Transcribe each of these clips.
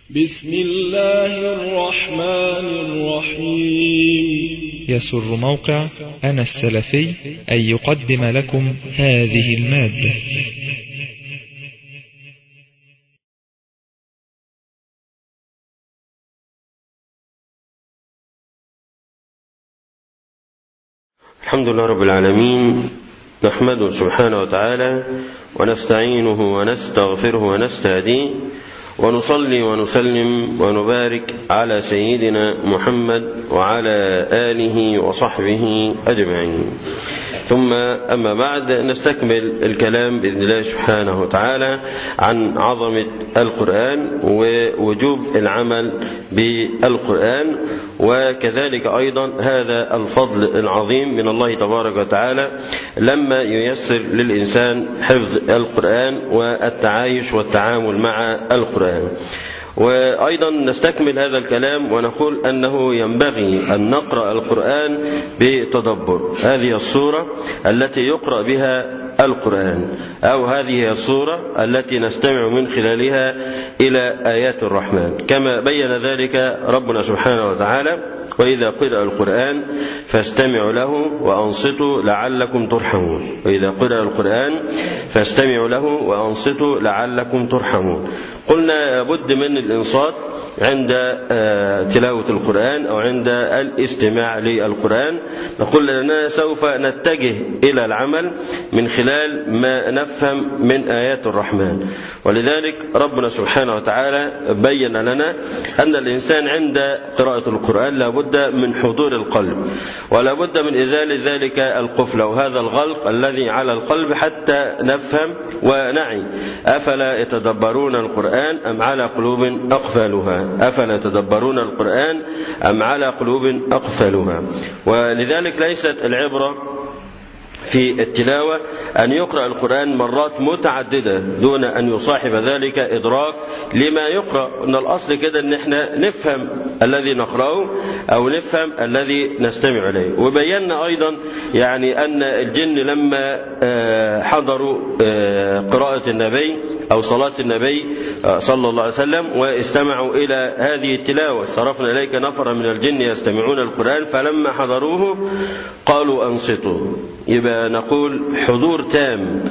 بسم الله الرحمن الرحيم. يسر موقع أنا السلفي أن يقدم لكم هذه المادة. الحمد لله رب العالمين، نحمده سبحانه وتعالى ونستعينه ونستغفره ونستهديه، ونصلي ونسلم ونبارك على سيدنا محمد وعلى آله وصحبه أجمعين. ثم أما بعد، نستكمل الكلام بإذن الله سبحانه وتعالى عن عظمة القرآن ووجوب العمل بالقرآن، وكذلك أيضا هذا الفضل العظيم من الله تبارك وتعالى لما ييسر للإنسان حفظ القرآن والتعايش والتعامل مع القرآن. وأيضا نستكمل هذا الكلام ونقول أنه ينبغي أن نقرأ القرآن بتدبر. هذه الصورة التي يقرأ بها القرآن، أو هذه الصورة التي نستمع من خلالها إلى آيات الرحمن، كما بين ذلك ربنا سبحانه وتعالى: وإذا قرأ القرآن فاستمعوا له وأنصتوا لعلكم ترحمون. وإذا قرأ القرآن فاستمعوا له وأنصتوا لعلكم ترحمون. قلنا بد من الإنصات عند تلاوة القرآن أو عند الاستماع للقرآن. نقول أننا سوف نتجه إلى العمل من خلال ما نفهم من آيات الرحمن، ولذلك ربنا سبحانه وتعالى بين لنا أن الإنسان عند قراءة القرآن لا بد من حضور القلب، ولا بد من إزالة ذلك القفل وهذا الغلق الذي على القلب حتى نفهم ونعي. أفلا يتدبرون القرآن أم على قلوب أقفالها؟ أفلا يتدبرون القرآن أم على قلوب أقفالها؟ ولذلك ليست العبرة في التلاوة أن يقرأ القرآن مرات متعددة دون أن يصاحب ذلك إدراك لما يقرأ. أن الأصل كده أن احنا نفهم الذي نقرأه أو نفهم الذي نستمع إليه. وبينا أيضا يعني أن الجن لما حضروا قراءة النبي أو صلاة النبي صلى الله عليه وسلم واستمعوا إلى هذه التلاوة: صرفنا إليك نفر من الجن يستمعون القرآن فلما حضروه قالوا أنصتوا. يبقى نقول حضور تام،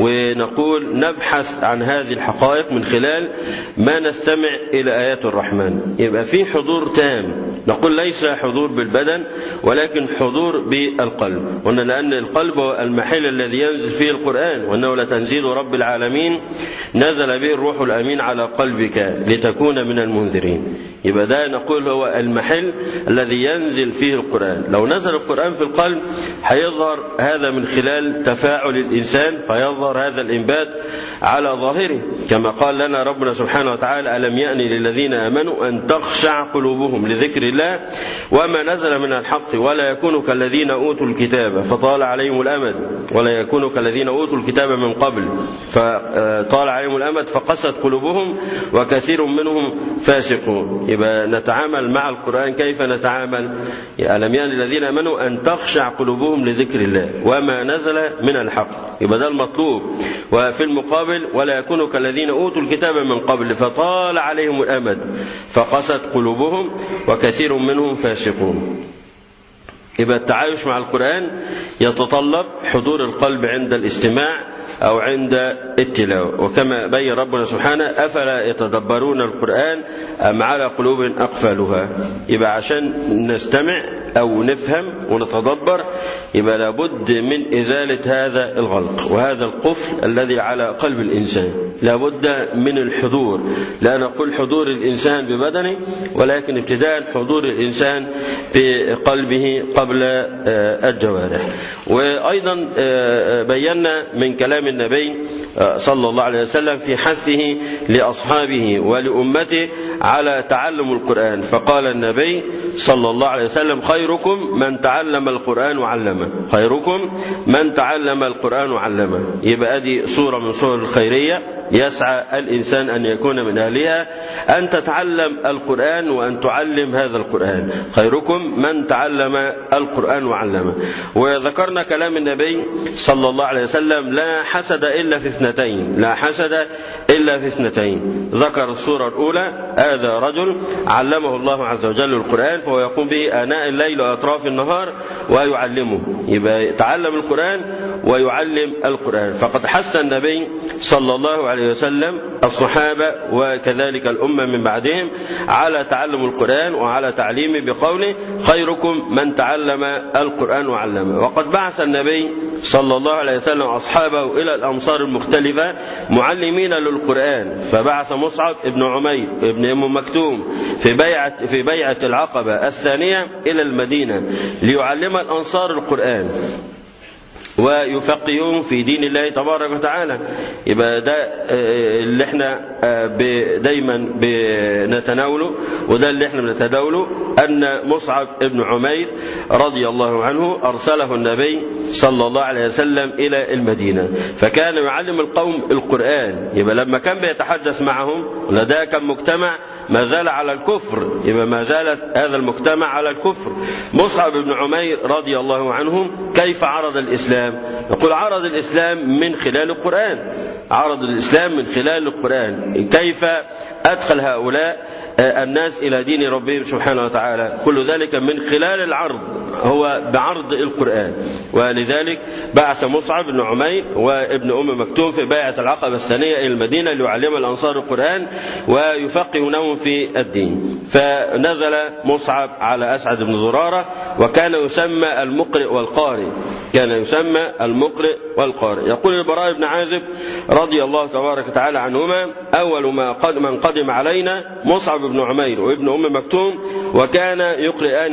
ونقول نبحث عن هذه الحقائق من خلال ما نستمع إلى آيات الرحمن. يبقى في حضور تام، نقول ليس حضور بالبدن ولكن حضور بالقلب. قلنا لأن القلب هو المحل الذي ينزل فيه القرآن، وأنه لتنزيل رب العالمين نزل به الروح الأمين على قلبك لتكون من المنذرين. يبقى ده نقول هو المحل الذي ينزل فيه القرآن. لو نزل القرآن في القلب هيظهر هذا من خلال تفاعل الإنسان، فيظهر هذا الإنبات على ظاهره، كما قال لنا ربنا سبحانه وتعالى: ألم يأن للذين آمنوا أن تخشع قلوبهم لذكر الله وما نزل من الحق ولا يكونوا كالذين أوتوا الكتاب فطال عليهم الأمد، ولا يكونوا كالذين أوتوا الكتاب من قبل فطال عليهم الأمد فقست قلوبهم وكثير منهم فاسقون. يبقى نتعامل مع القرآن كيف نتعامل؟ ألم يأن للذين آمنوا أن تخشع قلوبهم لذكر الله وما نزل من الحق. يبقى ده المطلوب. وفي المقابل: ولا يكونوا كالذين أوتوا الكتاب من قبل فطال عليهم الأمد فقست قلوبهم وكثير منهم فاسقون. يبقى التعايش مع القرآن يتطلب حضور القلب عند الاستماع أو عند التلاوة. وكما بين ربنا سبحانه: أفلا يتدبرون القرآن أم على قلوب أقفالها. يبقى عشان نستمع أو نفهم ونتدبر يبقى لابد من إزالة هذا الغلق وهذا القفل الذي على قلب الإنسان. لابد من الحضور، لا نقول حضور الإنسان ببدنه، ولكن ابتداء حضور الإنسان بقلبه قبل الجوارح. وأيضا بينا من كلام النبي صلى الله عليه وسلم في حثه لأصحابه ولأمته على تعلم القرآن، فقال النبي صلى الله عليه وسلم: خيركم من تعلم القرآن وعلمه. خيركم من تعلم القرآن وعلمه. يبقى دي صورة من صور الخيرية يسعى الإنسان أن يكون من أهلها، أن تتعلم القرآن وأن تعلم هذا القرآن. خيركم من تعلم القرآن وعلمه. وذكرنا كلام النبي صلى الله عليه وسلم: لا حسد إلا في اثنتين، لا حسد إلا في اثنتين. ذكر الصورة الأولى: هذا رجل علمه الله عز وجل القرآن فهو يقوم به آناء الليل وأطراف النهار ويعلمه، يبقى يتعلم القرآن ويعلم القرآن. فقد حث النبي صلى الله عليه وسلم الصحابة وكذلك الأمة من بعدهم على تعلم القرآن وعلى تعليمه بقوله: خيركم من تعلم القرآن وعلمه. وقد بعث النبي صلى الله عليه وسلم أصحابه إلى الأمصار المختلفة معلمين للقرآن، فبعث مصعب ابن عمير ابن أم مكتوم في بيعة العقبة الثانية إلى المدينة ليعلم الأنصار القرآن ويفقهون في دين الله تبارك وتعالى. يبقى ده اللي احنا دايما بنتناوله، وده اللي احنا بنتداوله، أن مصعب ابن عمير رضي الله عنه أرسله النبي صلى الله عليه وسلم إلى المدينة، فكان يعلم القوم القرآن. يبقى لما كان بيتحدث معهم، لده كان مجتمع ما زال على الكفر، يبقى ما زالت هذا المجتمع على الكفر. مصعب بن عمير رضي الله عنه كيف عرض الإسلام؟ يقول: عرض الإسلام من خلال القرآن، عرض الإسلام من خلال القرآن. كيف أدخل هؤلاء الناس إلى دين ربهم سبحانه وتعالى؟ كل ذلك من خلال العرض، هو بعرض القرآن. ولذلك بعث مصعب بن عمير وابن أم مكتوم في بيعة العقبة الثانية إلى المدينة ليعلم الأنصار القرآن ويفقهونهم في الدين. فنزل مصعب على أسعد بن زرارة، وكان يسمى المقرئ والقارئ، كان يسمى المقرئ والقارئ. يقول البراء بن عازب رضي الله تبارك وتعالى عنهما: أول من قدم علينا مصعب بن عمير وابن أم مكتوم، وكان يقرئان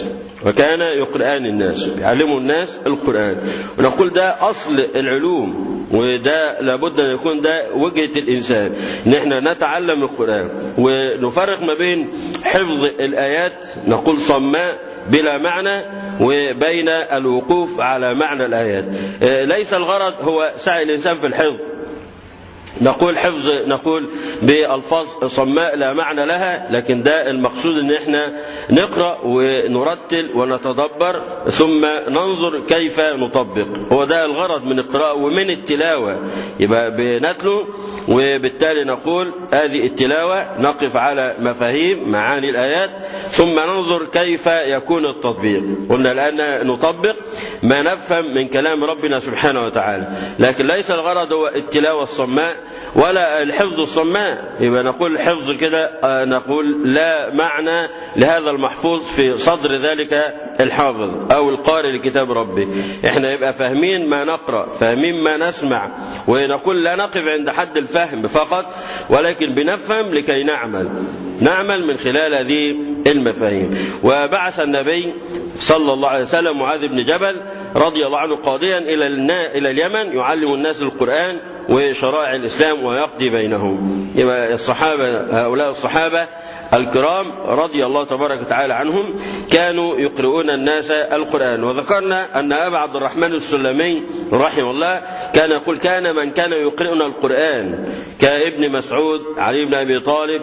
الناس يعلموا الناس القرآن. ونقول ده أصل العلوم، وده لابد أن يكون ده وجهة الإنسان، إن احنا نتعلم القرآن ونفرق ما بين حفظ الآيات نقول صماء بلا معنى وبين الوقوف على معنى الآيات. ليس الغرض هو سعي الإنسان في الحفظ، نقول حفظ نقول بألفاظ صماء لا معنى لها، لكن ده المقصود ان احنا نقرأ ونرتل ونتدبر ثم ننظر كيف نطبق. هو ده الغرض من القراءة ومن التلاوة، يبقى بنتلو وبالتالي نقول هذه التلاوة نقف على مفاهيم معاني الآيات ثم ننظر كيف يكون التطبيق. قلنا الآن نطبق ما نفهم من كلام ربنا سبحانه وتعالى، لكن ليس الغرض هو التلاوة الصماء ولا الحفظ الصماء. يبقى نقول حفظ كده نقول لا معنى لهذا المحفوظ في صدر ذلك الحافظ أو القارئ لكتاب ربه. احنا يبقى فاهمين ما نقرأ، فاهمين ما نسمع، ونقول لا نقف عند حد الفهم فقط، ولكن بنفهم لكي نعمل من خلال هذه المفاهيم. وبعث النبي صلى الله عليه وسلم معاذ بن جبل رضي الله عنه قاضيا إلى اليمن يعلم الناس القرآن وشرائع الإسلام ويقضي بينهم. يبقى هؤلاء الصحابة الكرام رضي الله تبارك وتعالى عنهم كانوا يقرؤون الناس القرآن. وذكرنا أن أبا عبد الرحمن السلمي رحمه الله كان يقول: كان من كان يقرؤنا القرآن كابن مسعود، علي بن أبي طالب،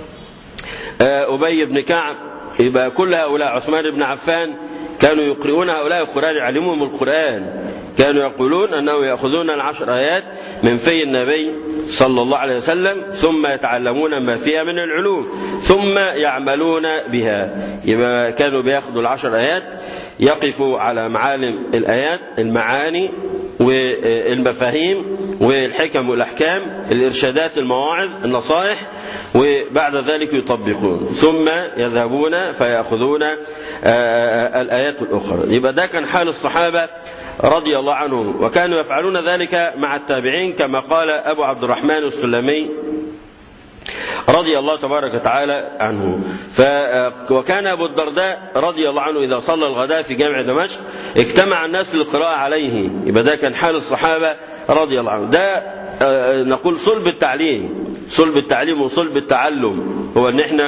أبي بن كعب، يبقى كل هؤلاء، عثمان بن عفان، كانوا يقرؤون هؤلاء القرآن، يعلمهم القرآن. كانوا يقولون أنه يأخذون 10 آيات من في النبي صلى الله عليه وسلم ثم يتعلمون ما فيها من العلوم ثم يعملون بها. يبقى كانوا بيأخذوا 10 آيات يقفوا على معالم الآيات، المعاني والمفاهيم والحكم والأحكام، الإرشادات، المواعظ، النصائح، وبعد ذلك يطبقون ثم يذهبون فيأخذون الآيات الأخرى. يبقى ده كان حال الصحابة رضي الله عنهم، وكانوا يفعلون ذلك مع التابعين كما قال أبو عبد الرحمن السلمي رضي الله تبارك وتعالى عنه. وكان أبو الدرداء رضي الله عنه إذا صلى الغداء في جامع دمشق اجتمع الناس للقراءة عليه. يبقى ده كان حال الصحابة رضي الله عنه. ده نقول صلب التعليم وصلب التعلم، هو ان احنا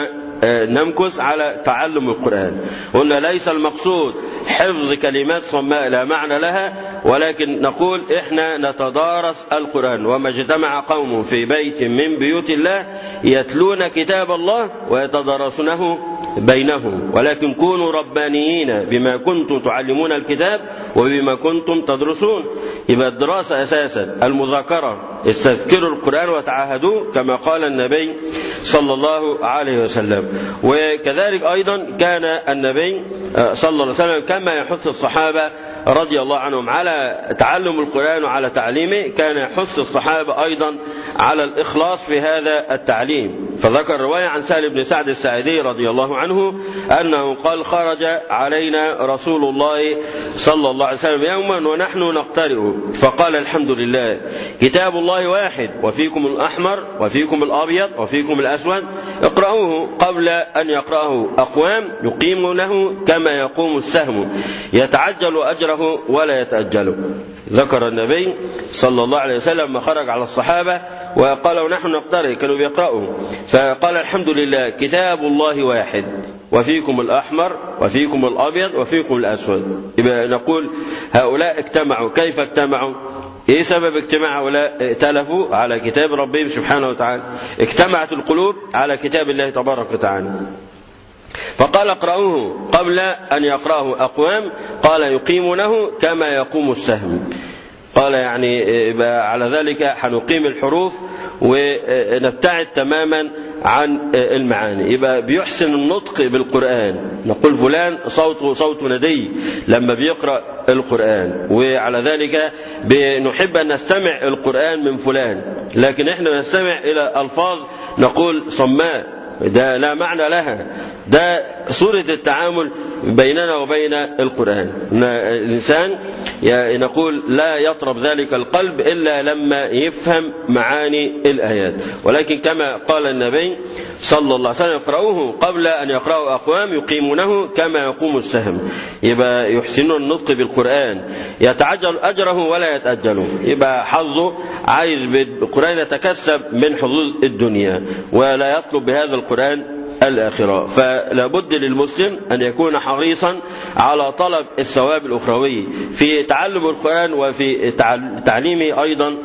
نمكث على تعلم القرآن. قلنا ليس المقصود حفظ كلمات صماء لا معنى لها، ولكن نقول إحنا نتدارس القرآن. وما اجتمع قوم في بيت من بيوت الله يتلون كتاب الله ويتدارسونه بينهم، ولكن كونوا ربانيين بما كنتم تعلمون الكتاب وبما كنتم تدرسون. يبقى الدراسة أساسا المذاكرة، استذكروا القرآن وتعاهدوه كما قال النبي صلى الله عليه وسلم. وكذلك أيضا كان النبي صلى الله عليه وسلم كما يحث الصحابة رضي الله عنهم على تعلم القرآن وعلى تعليمه، كان يحث الصحابة أيضا على الإخلاص في هذا التعليم. فذكر رواية عن سهل بن سعد الساعدي رضي الله عنه أنه قال: خرج علينا رسول الله صلى الله عليه وسلم يوما ونحن نقترئ فقال: الحمد لله، كتاب الله واحد، وفيكم الأحمر وفيكم الأبيض وفيكم الأسود، اقرأوه. قبل أن يقرأه أقوام يقيمونه كما يقوم السهم، يتعجل أجره ولا يتأجله. ذكر النبي صلى الله عليه وسلم ما خرج على الصحابة وقال: ونحن نقترئ، كانوا بيقرأوا، فقال: الحمد لله، كتاب الله واحد، وفيكم الأحمر وفيكم الأبيض وفيكم الأسود. يبقى نقول هؤلاء اجتمعوا. كيف اجتمعوا؟ ايه سبب اجتماع هؤلاء؟ ائتلفوا على كتاب ربهم سبحانه وتعالى، اجتمعت القلوب على كتاب الله تبارك وتعالى. فقال: اقرأوه. قبل أن يقرأه أقوام قال: يقيمونه كما يقوم السهم. قال يعني على ذلك حنقيم الحروف ونبتعد تماما عن المعاني. يبقى بيحسن النطق بالقرآن، نقول فلان صوته صوت ندي لما بيقرأ القرآن، وعلى ذلك بنحب أن نستمع القرآن من فلان، لكن احنا نستمع إلى ألفاظ نقول صماء ده لا معنى لها. ده صورة التعامل بيننا وبين القرآن. الإنسان نقول لا يطرب ذلك القلب إلا لما يفهم معاني الآيات. ولكن كما قال النبي صلى الله عليه وسلم: يقرأوه قبل أن يقرأوا أقوام يقيمونه كما يقوم السهم. يبقى يحسنون النطق بالقرآن، يتعجل أجره ولا يتأجله. يبقى حظه عايز بالقرآن يتكسب من حظوظ الدنيا ولا يطلب بهذا القرآن الآخرة. فلا بد للمسلم أن يكون حريصا على طلب الثواب الأخروي في تعلم القرآن وفي تعليمه أيضا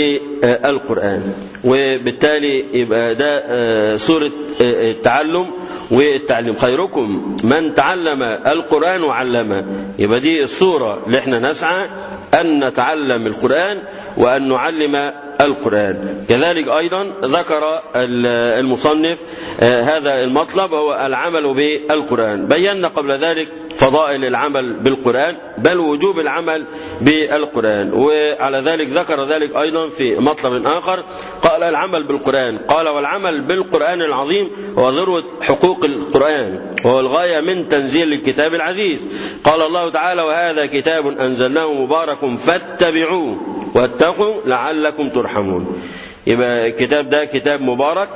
للقرآن. وبالتالي يبقى ده صورة التعلم والتعليم. خيركم من تعلم القرآن وعلمه. يبقى دي الصورة اللي احنا نسعى أن نتعلم القرآن وأن نعلم القرآن. كذلك أيضا ذكر المصنف هذا المطلب هو العمل بالقرآن. بينا قبل ذلك فضائل العمل بالقرآن بل وجوب العمل بالقرآن، وعلى ذلك ذكر ذلك أيضا في مطلب آخر قال: العمل بالقرآن. قال: والعمل بالقرآن العظيم هو ذروة حقوق القرآن وهو الغاية من تنزيل الكتاب العزيز. قال الله تعالى: وهذا كتاب أنزلناه مبارك فاتبعوه واتقوا لعلكم ترحمون. يبقى الكتاب ده كتاب مبارك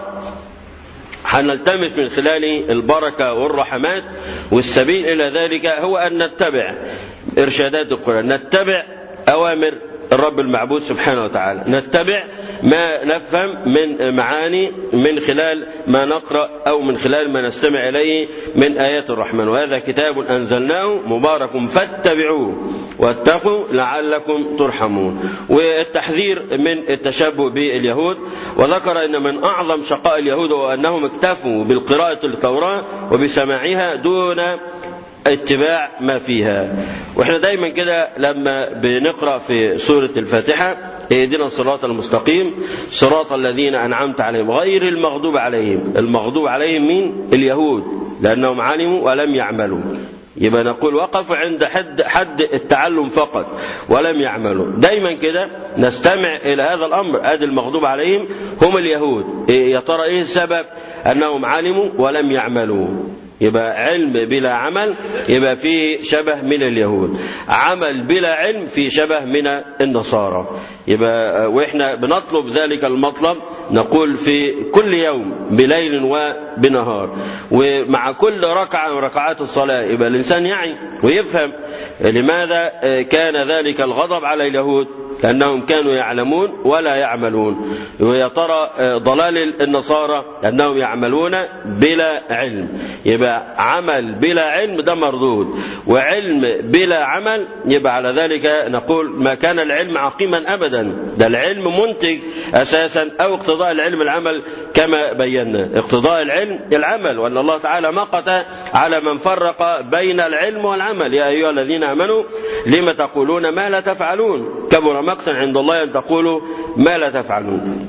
هنلتمس من خلاله البركة والرحمات، والسبيل إلى ذلك هو أن نتبع إرشادات القرآن، نتبع أوامر الرب المعبود سبحانه وتعالى، نتبع ما نفهم من معاني من خلال ما نقرأ أو من خلال ما نستمع إليه من آيات الرحمن. وهذا كتاب أنزلناه مبارك فاتبعوه واتقوا لعلكم ترحمون. والتحذير من التشبه باليهود، وذكر أن من أعظم شقاء اليهود هو أنهم اكتفوا بالقراءة التوراة وبسماعها دون اتباع ما فيها. واحنا دايما كده لما بنقرأ في سورة الفاتحة: اهدنا الصراط المستقيم صراط الذين أنعمت عليهم غير المغضوب عليهم. المغضوب عليهم مين؟ اليهود، لأنهم علموا ولم يعملوا. يبقى نقول وقفوا عند حد التعلم فقط ولم يعملوا. دايما كده نستمع إلى هذا الأمر. ادي المغضوب عليهم هم اليهود. يا ترى ايه السبب؟ أنهم علموا ولم يعملوا. يبقى علم بلا عمل يبقى فيه شبه من اليهود، عمل بلا علم فيه شبه من النصارى. يبقى واحنا بنطلب ذلك المطلب نقول في كل يوم بليل وبنهار، ومع كل ركعة من ركعات الصلاة يبقى الإنسان يعي ويفهم لماذا كان ذلك الغضب على اليهود لأنهم كانوا يعلمون ولا يعملون. ويا ترى ضلال النصارى أنهم يعملون بلا علم، يبقى عمل بلا علم ده مردود، وعلم بلا عمل يبقى على ذلك نقول ما كان العلم عقيما أبدا، ده العلم منتج أساسا، أو اقتضاء العلم العمل كما بينا. اقتضاء العلم العمل، وأن الله تعالى مقت على من فرق بين العلم والعمل: يا أيها الذين آمنوا لم تقولون ما لا تفعلون، كبر مقتا عند الله أن تقولوا ما لا تفعلون.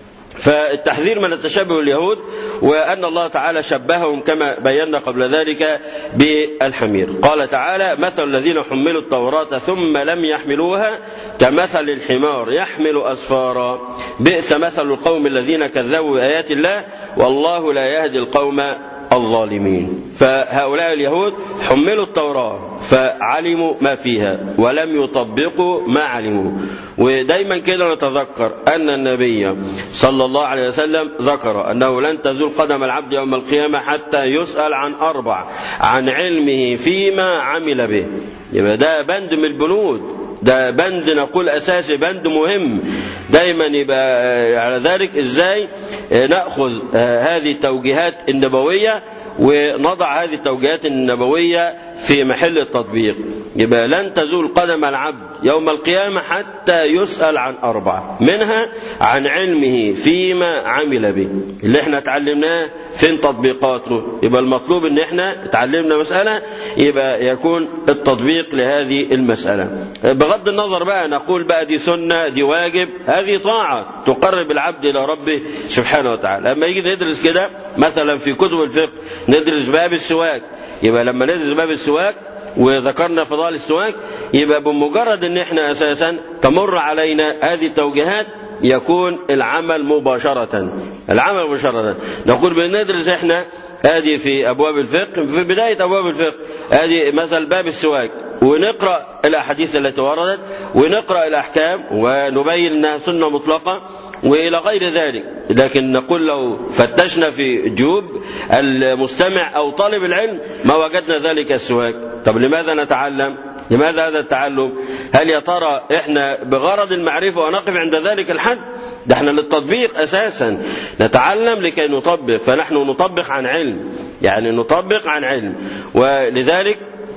فالتحذير من التشبه اليهود، وأن الله تعالى شبههم كما بينا قبل ذلك بالحمير. قال تعالى: مثل الذين حملوا التوراة ثم لم يحملوها كمثل الحمار يحمل أسفارا، بئس مثل القوم الذين كذبوا بآيات الله والله لا يهدي القوم الظالمين. فهؤلاء اليهود حملوا التوراة فعلموا ما فيها ولم يطبقوا ما علموا. ودايما كده نتذكر أن النبي صلى الله عليه وسلم ذكر أنه لن تزول قدم العبد يوم القيامة حتى يسأل عن 4: عن علمه فيما عمل به. يبقى ده بند من البنود، ده بند نقول أساسي، بند مهم دايما. يبقى على ذلك إزاي نأخذ هذه التوجيهات النبوية ونضع هذه التوجيهات النبوية في محل التطبيق. يبقى لن تزول قدم العبد يوم القيامة حتى يسأل عن 4، منها عن علمه فيما عمل به، اللي احنا اتعلمناه فين تطبيقاته. يبقى المطلوب ان احنا اتعلمنا مسألة يبقى يكون التطبيق لهذه المسألة، بغض النظر بقى نقول بقى دي سنة دي واجب، هذه طاعة تقرب العبد إلى ربه سبحانه وتعالى. لما يجي ندرس كده مثلا في كتب الفقه ندرس باب السواك، يبقى لما ندرس باب السواك وذكرنا فضائل السواك، يبقى بمجرد ان احنا اساسا تمر علينا هذه التوجيهات يكون العمل مباشرة. العمل مباشرة نقول بندرس احنا هذه في ابواب الفقه، في بداية ابواب الفقه هذه مثل باب السواك، ونقرأ الاحاديث التي وردت ونقرأ الاحكام ونبين انها سنة مطلقة وإلى غير ذلك. لكن نقول لو فتشنا في جيوب المستمع أو طالب العلم ما وجدنا ذلك السواك. طب لماذا نتعلم؟ لماذا هذا التعلم؟ هل يا ترى إحنا بغرض المعرفة ونقف عند ذلك الحد؟ ده احنا للتطبيق أساسا، نتعلم لكي نطبق، فنحن نطبق عن علم، يعني نطبق عن علم. ولذلك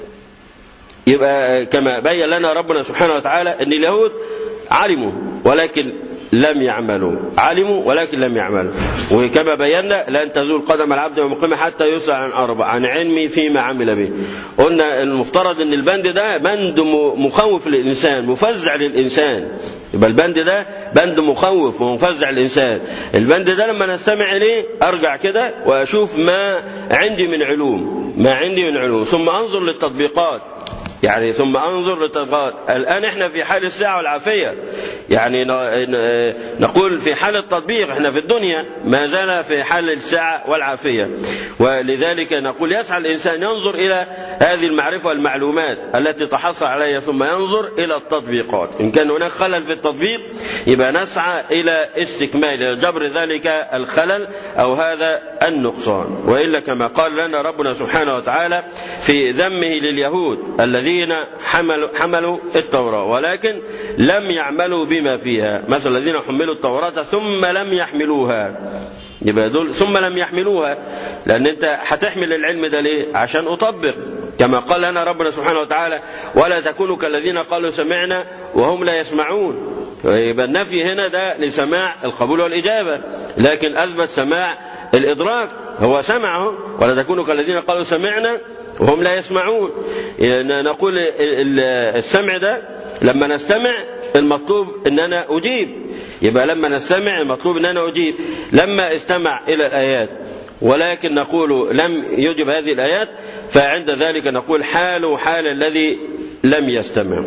يبقى كما بين لنا ربنا سبحانه وتعالى أن اليهود علموا ولكن لم يعملوا، علموا ولكن لم يعملوا. وكما بينا لن تزول قدم العبد يوم القيامة حتى يسأل عن 4: عن علمي فيما عمل به. قلنا المفترض ان البند ده بند مخوف للإنسان، مفزع للإنسان. يبقى البند ده بند مخوف ومفزع للإنسان. البند ده لما نستمع إليه أرجع كده وأشوف ما عندي من علوم، ما عندي من علوم، ثم أنظر للتطبيقات، يعني ثم أنظر للتطبيقات. الآن إحنا في حال الساعة والعافية، يعني نقول في حال التطبيق، إحنا في الدنيا ما زال في حال الساعة والعافية. ولذلك نقول يسعى الإنسان ينظر إلى هذه المعرفة والمعلومات التي تحصل عليها ثم ينظر إلى التطبيقات. إن كان هناك خلل في التطبيق يبقى نسعى إلى استكمال، إلى جبر ذلك الخلل أو هذا النقصان. وإلا كما قال لنا ربنا سبحانه وتعالى في ذمه لليهود الذين حملوا التوراة ولكن لم يعملوا بما فيها: مثل الذين حملوا التوراة ثم لم يحملوها. يبقى دول ثم لم يحملوها، لأن أنت هتحمل العلم ده ليه؟ عشان أطبق، كما قال لنا ربنا سبحانه وتعالى: ولا تكونوا كالذين قالوا سمعنا وهم لا يسمعون. يبقى النفي هنا ده لسماع القبول والإجابة، لكن أثبت سماع الإدراك، هو سمعه. ولا تكونوا كالذين قالوا سمعنا وهم لا يسمعون. نقول السمع ده لما نستمع المطلوب ان انا اجيب، يبقى لما نستمع المطلوب ان انا اجيب. لما استمع الى الايات ولكن نقول لم يجب هذه الايات، فعند ذلك نقول حاله حال الذي لم يستمع،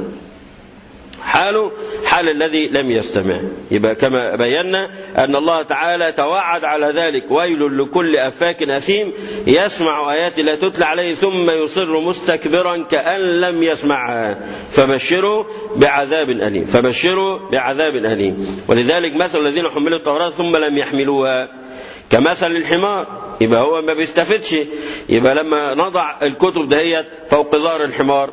حاله حال الذي لم يستمع. يبقى كما بينا أن الله تعالى توعد على ذلك: ويل لكل أفاك أثيم يسمع آيات لا تتلى عليه ثم يصر مستكبرا كأن لم يسمعها فبشره بعذاب أليم، فبشره بعذاب أليم. ولذلك مثل الذين حملوا التوراة ثم لم يحملوها كمثل الحمار، يبقى هو ما بيستفدش. يبقى لما نضع الكتب دهيت فوق ظهر الحمار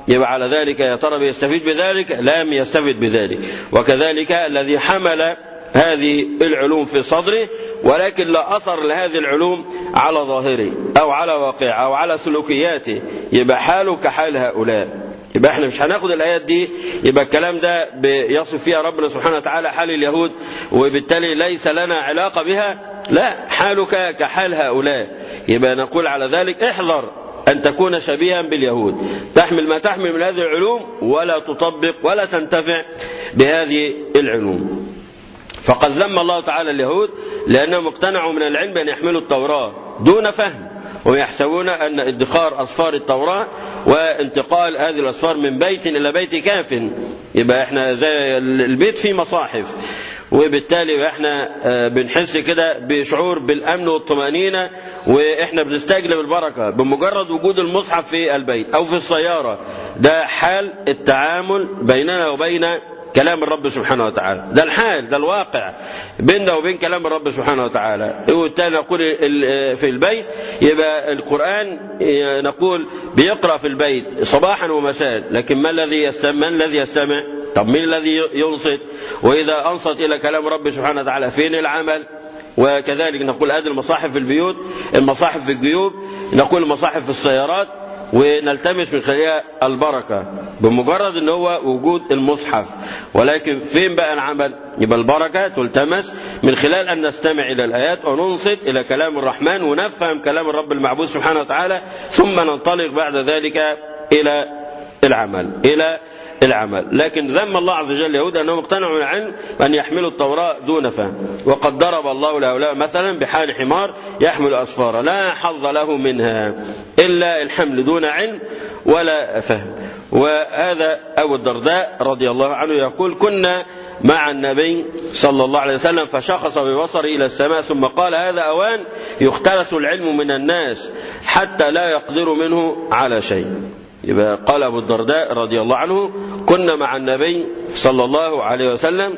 يبقى على ذلك يا ترى بيستفيد بذلك؟ لم يستفيد بذلك. وكذلك الذي حمل هذه العلوم في صدره ولكن لا أثر لهذه العلوم على ظاهره أو على واقعه أو على سلوكياته، يبقى حاله كحال هؤلاء. يبقى احنا مش هناخد الآيات دي يبقى الكلام ده بيصف فيها ربنا سبحانه وتعالى حال اليهود وبالتالي ليس لنا علاقة بها، لا، حالك كحال هؤلاء. يبقى نقول على ذلك احذر أن تكون شبيها باليهود، تحمل ما تحمل من هذه العلوم ولا تطبق ولا تنتفع بهذه العلوم. فقد ذم الله تعالى اليهود لأنهم اقتنعوا من العلم أن يحملوا التوراة دون فهم، ويحسبون أن ادخار أصفار التوراة وانتقال هذه الأصفار من بيت إلى بيت كاف. يبقى احنا زي البيت فيه مصاحف، وبالتالي احنا بنحس كده بشعور بالأمن والطمأنينة واحنا بنستجلب البركة بمجرد وجود المصحف في البيت أو في السيارة. ده حال التعامل بيننا وبين كلام الرب سبحانه وتعالى، ده الحال، ده الواقع بيننا وبين كلام الرب سبحانه وتعالى. والتالي نقول في البيت يبقى القرآن نقول بيقرأ في البيت صباحا ومساء، لكن ما الذي يستمع؟ طب مين الذي ينصت؟ وإذا أنصت إلى كلام الرب سبحانه وتعالى فين العمل؟ وكذلك نقول هذه المصاحف في البيوت، المصاحف في الجيوب، نقول المصاحف في السيارات، ونلتمس من خلالها البركة بمجرد ان هو وجود المصحف. ولكن فين بقى العمل؟ يبقى البركة تلتمس من خلال ان نستمع الى الايات وننصت الى كلام الرحمن ونفهم كلام الرب المعبود سبحانه وتعالى، ثم ننطلق بعد ذلك الى العمل. لكن ذم الله عز وجل اليهود أنهم اقتنعوا من العلم أن يحملوا التوراة دون فهم، وقد ضرب الله لهؤلاء مثلا بحال حمار يحمل أسفارا لا حظ له منها إلا الحمل دون علم ولا فهم. وهذا أبو الدرداء رضي الله عنه يقول: كنا مع النبي صلى الله عليه وسلم فشخص ببصره إلى السماء ثم قال: هذا أوان يختلس العلم من الناس حتى لا يقدر منه على شيء. يبقى قال أبو الدرداء رضي الله عنه: كنا مع النبي صلى الله عليه وسلم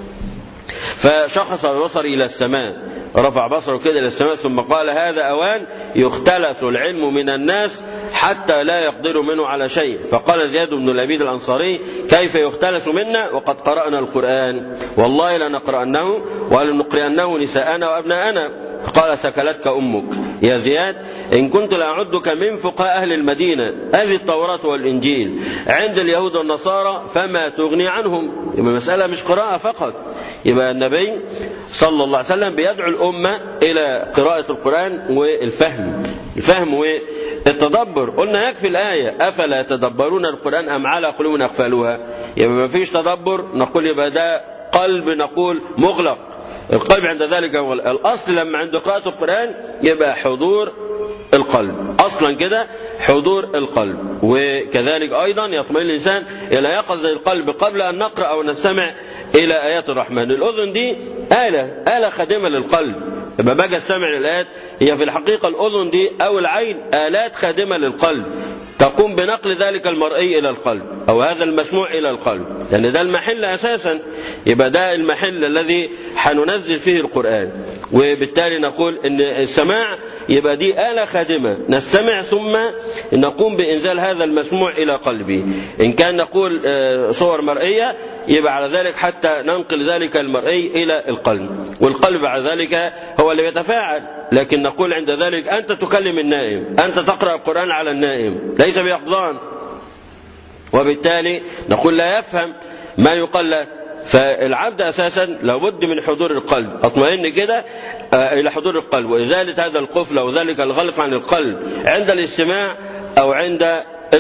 فشخص ببصره إلى السماء، رفع بصره كده إلى السماء ثم قال: هذا أوان يختلس العلم من الناس حتى لا يقدر منه على شيء. فقال زياد بن لبيد الأنصاري: كيف يختلس منا وقد قرأنا القرآن؟ والله لنقرأنه ولنقرأنه نساءنا وأبناءنا. قال: سكلتك أمك يا زياد، إن كنت لأعدك من فقهاء أهل المدينة، هذه التوراة والإنجيل عند اليهود والنصارى فما تغني عنهم. يبقى المسألة مش قراءة فقط، يبقى النبي صلى الله عليه وسلم بيدعو الأمة إلى قراءة القرآن والفهم والتدبر. قلنا يكفي الآية: أفلا يتدبرون القرآن أم على قلوب أقفالها. يبقى ما فيش تدبر، نقول يبقى ده قلب نقول مغلق. القلب عند ذلك هو الأصل. لما عند قراءة القرآن يبقى حضور القلب، أصلا كده حضور القلب. وكذلك أيضا يطمئن الإنسان إلى يقظة القلب قبل أن نقرأ أو نستمع إلى آيات الرحمن. الأذن دي آلة خادمة للقلب. لما باجي استمع للآيات، هي في الحقيقة الأذن دي أو العين آلات خادمة للقلب تقوم بنقل ذلك المرئي إلى القلب أو هذا المسموع إلى القلب، لأن ده المحل أساسا. يبقى ده المحل الذي حننزل فيه القرآن. وبالتالي نقول إن السماع يبقى دي آلة خادمة، نستمع ثم نقوم بإنزال هذا المسموع إلى قلبي. إن كان نقول صور مرئية يبقى على ذلك حتى ننقل ذلك المرئي إلى القلب، والقلب بعد ذلك هو اللي يتفاعل. لكن نقول عند ذلك أنت تكلم النائم، أنت تقرأ القرآن على النائم ليس بيقظان، وبالتالي نقول لا يفهم ما يقال له. فالعبد أساسا لابد من حضور القلب، أطمئن كده إلى حضور القلب وإزالة هذا القفل أو ذلك الغلق عن القلب عند الاستماع أو عند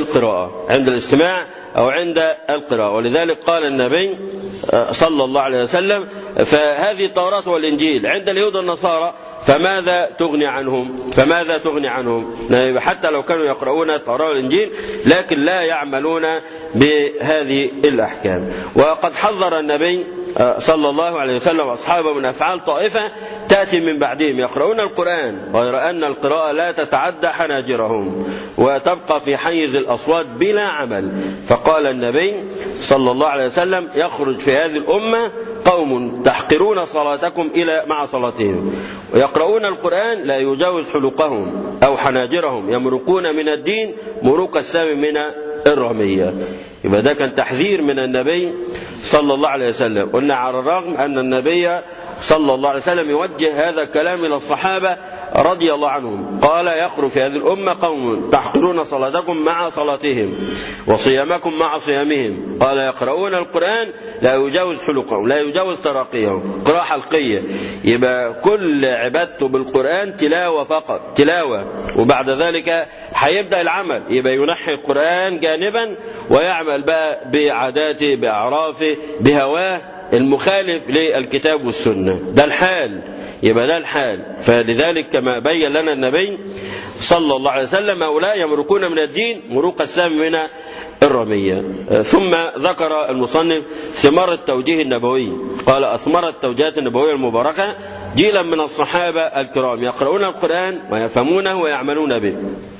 القراءة. ولذلك قال النبي صلى الله عليه وسلم: فهذه التوراة والإنجيل عند اليهود والنصارى فماذا تغني عنهم؟ حتى لو كانوا يقرؤون التوراة والإنجيل لكن لا يعملون بهذه الأحكام. وقد حذر النبي صلى الله عليه وسلم أصحابه من أفعال طائفة تأتي من بعدهم يقرؤون القرآن غير أن القراءة لا تتعدى حناجرهم وتبقى في حيز الأصوات بلا عمل. فقال النبي صلى الله عليه وسلم: يخرج في هذه الأمة قوم تحقرون صلاتكم مع صلاتهم ويقرؤون القرآن لا يجاوز حلقهم أو حناجرهم يمرقون من الدين مروق السام من الرمية. يبقى ده كان تحذير من النبي صلى الله عليه وسلم. قلنا على الرغم أن النبي صلى الله عليه وسلم يوجه هذا الكلام إلى الصحابة رضي الله عنهم، قال يخرج في هذه الأمة قوم تحقرون صلاتكم مع صلاتهم وصيامكم مع صيامهم، قال يقرؤون القرآن لا يجاوز حلقهم لا يجاوز تراقيهم، قراءة حلقية. يبقى كل عبادته بالقرآن تلاوة فقط، تلاوة، وبعد ذلك هيبدأ العمل. يبقى ينحي القرآن جانبا ويعمل بقى بعاداته بأعرافه بهواه المخالف للكتاب والسنة. ده الحال، يبقى ده الحال. فلذلك كما بين لنا النبي صلى الله عليه وسلم هؤلاء يمرقون من الدين مروق السام من الرمية. ثم ذكر المصنف ثمار التوجيه النبوي، قال أثمر التوجيهات النبوية المباركة جيلا من الصحابة الكرام يقرؤون القرآن ويفهمونه ويعملون به.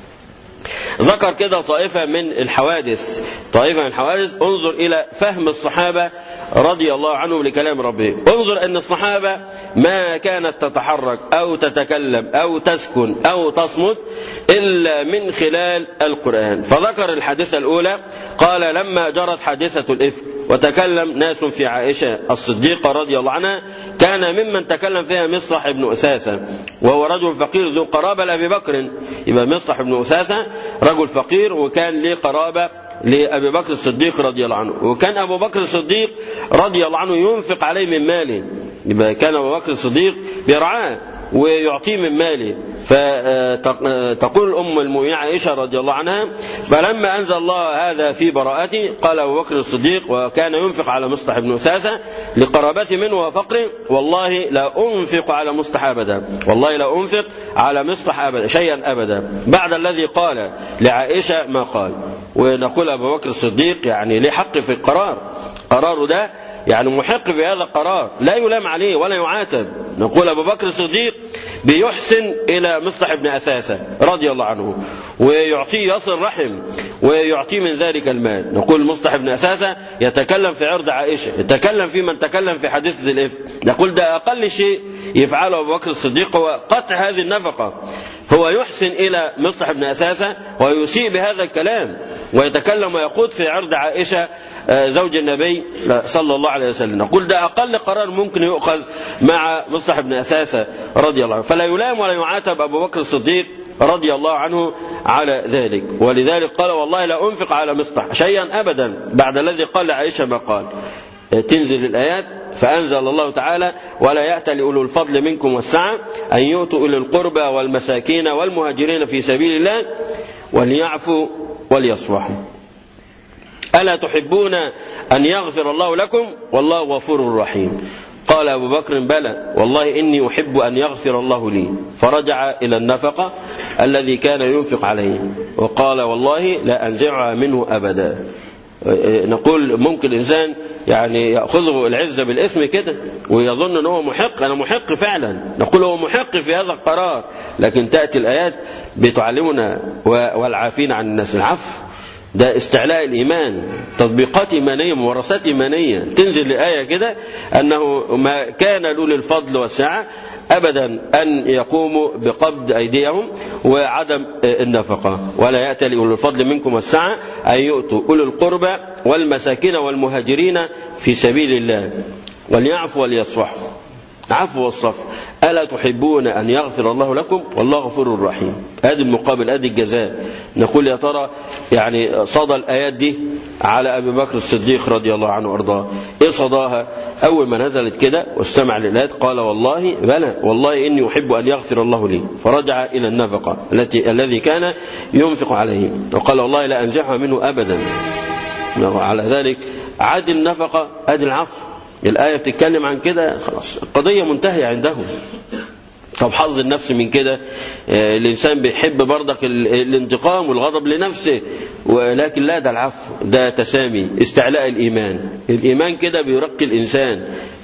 ذكر كده طائفة من الحوادث، انظر إلى فهم الصحابة رضي الله عنهم لكلام ربهم. انظر أن الصحابة ما كانت تتحرك أو تتكلم أو تسكن أو تصمت إلا من خلال القرآن. فذكر الحادثة الأولى، قال لما جرت حادثة الإفك وتكلم ناس في عائشة الصديقة رضي الله عنها، كان ممن تكلم فيها مصلح بن أساسة، وهو رجل فقير ذو قرابة لأبي بكر. يبقى مصلح بن أساسة رجل فقير وكان له قرابة لأبي بكر الصديق رضي الله عنه، وكان أبو بكر الصديق رضي الله عنه ينفق عليه من ماله. يبقى كان أبو بكر الصديق بيرعاه ويعطيه من ماله. فتقول أم المؤمنين عائشة رضي الله عنها فلما أنزل الله هذا في براءته قال أبو بكر الصديق وكان ينفق على مصطح بن أساسة لقرابته منه وفقره والله لا أنفق على مصطح أبدا، والله لا أنفق على مصطح أبدا شيئا أبدا بعد الذي قال لعائشة ما قال. ونقول أبو بكر الصديق يعني له حق في القرار، قراره ده يعني محق في هذا القرار لا يلام عليه ولا يعاتب. نقول أبو بكر الصديق بيحسن إلى مصطح بن أساسة رضي الله عنه ويعطيه يصل رحم ويعطيه من ذلك المال. نقول مصطح بن أساسة يتكلم في عرض عائشة، يتكلم في من تكلم في حادثة الإفك. نقول ده أقل شيء يفعله أبو بكر الصديق هو قطع هذه النفقة. هو يحسن إلى مصطح بن أساسة ويسيء بهذا الكلام ويتكلم ويقود في عرض عائشة زوج النبي صلى الله عليه وسلم. نقول ده أقل قرار ممكن يؤخذ مع مصطح بن أساسة رضي الله عنه، فلا يلام ولا يعاتب أبو بكر الصديق رضي الله عنه على ذلك. ولذلك قال والله لا أنفق على مصطح شيئا أبدا بعد الذي قال لعائشة ما قال. تنزل الآيات فأنزل الله تعالى ولا يأتل لأولو الفضل منكم والسعة أن يؤتوا إلى القربى والمساكين والمهاجرين في سبيل الله وليعفوا وليصفحوا ألا تحبون أن يغفر الله لكم والله غفور رحيم. قال أبو بكر بلى والله إني أحب أن يغفر الله لي، فرجع إلى النفقة الذي كان ينفق عليه وقال والله لا أنزعها منه أبدا. نقول ممكن الإنسان يعني يأخذه العزة بالاسم كده ويظن أنه محق، أنا محق فعلا، نقول هو محق في هذا القرار، لكن تأتي الآيات بتعلمنا والعافين عن الناس العفو. ده استعلاء الإيمان، تطبيقات إيمانية، ممارسات إيمانية. تنزل الآية كده أنه ما كان لأولي الفضل والسعة أبدا أن يقوموا بقبض أيديهم وعدم النفقة، ولا يأتي لأولي الفضل منكم والسعة أن يؤتوا أولي القربى والمساكين والمهاجرين في سبيل الله وليعفوا وليصفحوا. عفو والصفح. ألا تحبون أن يغفر الله لكم والله غفور رحيم. هذا المقابل، هذا الجزاء. نقول يا ترى يعني صدى الآيات دي على أبي بكر الصديق رضي الله عنه وأرضاه إيه صداها؟ أول ما نزلت كده واستمع للآيات قال والله بلى والله إني أحب أن يغفر الله لي، فرجع إلى النفقة الذي كان ينفق عليه وقال والله لا أنزعها منه أبدا. على ذلك عاد النفقة عاد العفو. الآية بتتكلم عن كده، خلاص القضية منتهية عندهم. طب حظ النفس من كده، الإنسان بيحب برضك الانتقام والغضب لنفسه، ولكن لا، ده العفو، ده تسامي، استعلاء الإيمان. الإيمان كده بيرقي الإنسان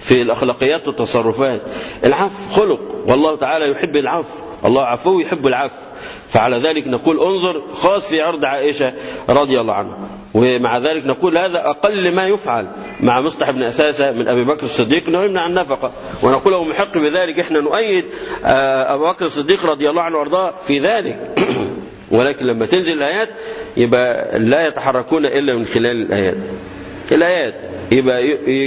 في الأخلاقيات والتصرفات. العفو خلق، والله تعالى يحب العفو، الله عفو يحب العفو. فعلى ذلك نقول انظر خاص في عرض عائشة رضي الله عنها. ومع ذلك نقول هذا أقل ما يفعل مع مصطح بن أساسة من أبي بكر الصديق أنه يمنع النفقة، ونقول له محق بذلك إحنا نؤيد أبو بكر الصديق رضي الله عنه وارضاه في ذلك. ولكن لما تنزل الآيات يبقى لا يتحركون إلا من خلال الآيات يبقى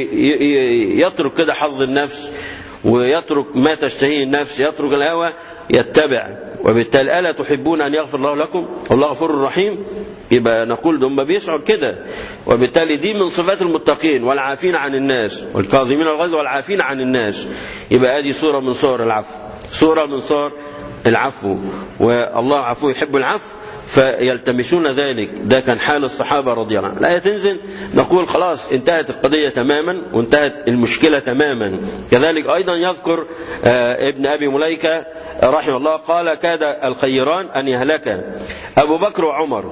يترك كده حظ النفس ويترك ما تشتهيه النفس، يترك الهوى يتبع. وبالتالي ألا تحبون أن يغفر الله لكم والله غفور رحيم؟ يبقى نقول هم بيسعوا كده. وبالتالي دي من صفات المتقين والعافين عن الناس والكاظمين الغيظ والعافين عن الناس. يبقى هذه صورة من صور العفو، صورة من صور العفو، والله عفو يحب العفو فيلتمسون ذلك. ده كان حال الصحابة رضي الله عنهم. الآية تنزل نقول خلاص انتهت القضية تماما وانتهت المشكلة تماما. كذلك أيضا يذكر ابن أبي مليكة رحمه الله قال كاد الخيران أن يهلك أبو بكر وعمر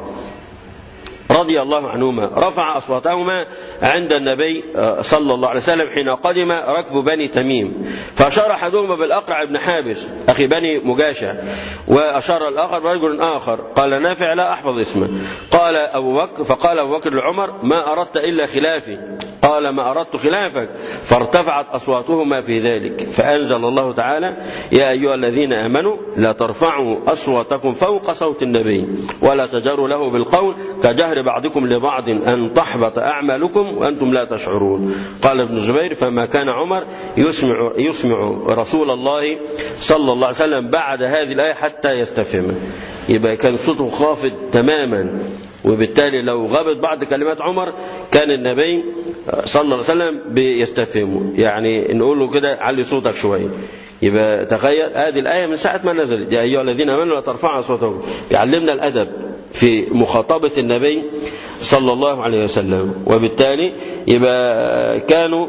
رضي الله عنهما، رفع أصواتهما عند النبي صلى الله عليه وسلم حين قدم ركب بني تميم، فأشار أحدهما بالأقرع بن حابس أخي بني مجاشع، وأشار الآخر برجل آخر قال نافع لا أحفظ اسمه. قال أبو بكر فقال أبو بكر لعمر ما أردت إلا خلافي؟ قال ما أردت خلافك. فارتفعت أصواتهما في ذلك، فأنزل الله تعالى يا أيها الذين آمنوا لا ترفعوا أصواتكم فوق صوت النبي ولا تجروا له بالقول كجهر بعضكم لبعض أن تحبط أعمالكم وأنتم لا تشعرون. قال ابن الزبير فما كان عمر يسمع رسول الله صلى الله عليه وسلم بعد هذه الآية حتى يستفهم. يبقى كان صوته خافض تماما، وبالتالي لو غابت بعض كلمات عمر كان النبي صلى الله عليه وسلم بيستفهمه، يعني نقول له كده علي صوتك شوية. يبقى تخيل هذه الآية من ساعة ما نزلت يا أيها الذين آمنوا لا ترفعوا أصواتكم، يعلمنا الأدب في مخاطبة النبي صلى الله عليه وسلم. وبالتالي يبقى كانوا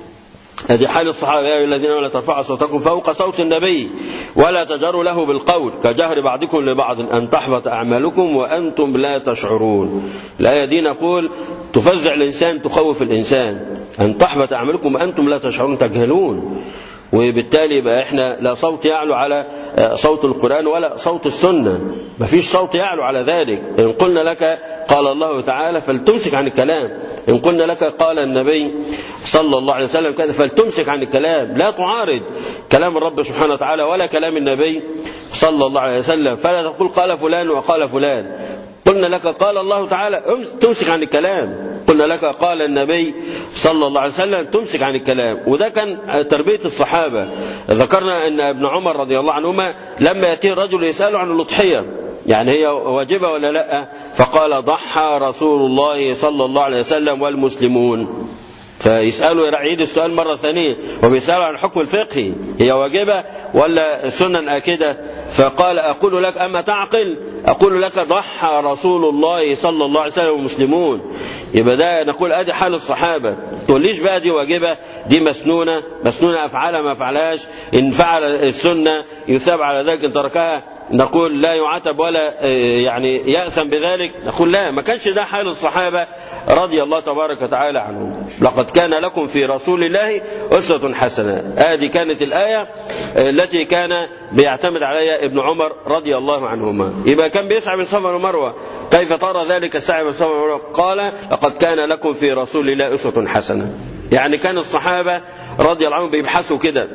هذه حال الصحابة يا أيها الذين آمنوا لا ترفعوا أصواتكم فوق صوت النبي ولا تجروا له بالقول كجهر بعضكم لبعض أن تحبط أعمالكم وأنتم لا تشعرون. الآية دي نقول تفزع الإنسان، تخوف الإنسان، أن تحبط أعمالكم وأنتم لا تشعرون، تجهلون. وبالتالي يبقى احنا لا صوت يعلو على صوت القرآن ولا صوت السنة، ما فيش صوت يعلو على ذلك. إن قلنا لك قال الله تعالى فلتمسك عن الكلام، إن قلنا لك قال النبي صلى الله عليه وسلم كذا فلتمسك عن الكلام، لا تعارض كلام الرب سبحانه وتعالى ولا كلام النبي صلى الله عليه وسلم. فلا تقول قال فلان وقال فلان. قلنا لك قال الله تعالى تمسك عن الكلام، قلنا لك قال النبي صلى الله عليه وسلم تمسك عن الكلام. وده كان تربية الصحابة. ذكرنا أن ابن عمر رضي الله عنهما لما يأتيه الرجل يسأله عن الأضحية يعني هي واجبة ولا لا، فقال ضحى رسول الله صلى الله عليه وسلم والمسلمون. فيسأله يعيد السؤال مرة ثانية وبيسأله عن الحكم الفقهي هي واجبة ولا سنن آكدة، فقال أقول لك أما تعقل؟ أقول لك ضحى رسول الله صلى الله عليه وسلم والمسلمون. يبقى ده نقول أدي حال الصحابة. تقوليش بقى دي واجبة دي مسنونة أفعلها ما فعلهاش، إن فعل السنة يثاب على ذلك، إن تركها نقول لا يعاتب ولا يعني يأسم بذلك. نقول لا، ما كانش ده حال الصحابة رضي الله تبارك وتعالى عنهم. لقد كان لكم في رسول الله أسوة حسنة. هذه كانت الآية التي كان بيعتمد عليها ابن عمر رضي الله عنهما. يبقى كان بيسعى بين صفا ومروة، كيف ترى ذلك السعي بين صفا ومروة؟ قال لقد كان لكم في رسول الله أسوة حسنة. يعني كان الصحابة رضي الله عنهم بيبحثوا كده،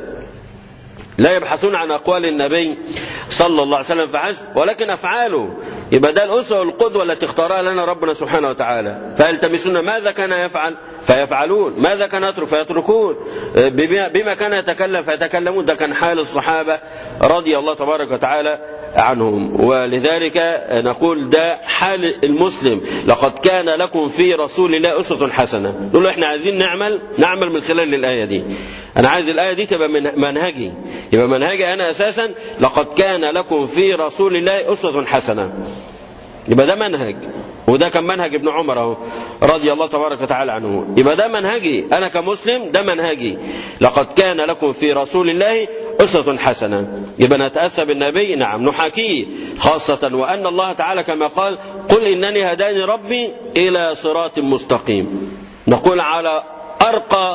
لا يبحثون عن أقوال النبي صلى الله عليه وسلم فحسب ولكن أفعاله. يبقى ده الأسوة والقدوة التي اختارها لنا ربنا سبحانه وتعالى. فيلتمسون ماذا كان يفعل فيفعلون، ماذا كان يترك فيتركون، بما كان يتكلم فيتكلمون. ده كان حال الصحابة رضي الله تبارك وتعالى عنهم. ولذلك نقول ده حال المسلم. لقد كان لكم في رسول الله أسوة حسنة. نقول له احنا عايزين نعمل من خلال الآية دي. أنا عايز الآية دي تبقى منهجي، يبقى منهجي أنا أساسا لقد كان لكم في رسول الله أسوة حسنة. يبقى ده منهج، وده كان منهج ابن عمر رضي الله تبارك وتعالى عنه. يبقى ده منهجي أنا كمسلم، ده منهجي لقد كان لكم في رسول الله أسوة حسنة. يبقى نتأسى بالنبي، نعم نحاكيه خاصة، وأن الله تعالى كما قال قل إنني هداني ربي إلى صراط مستقيم. نقول على أرقى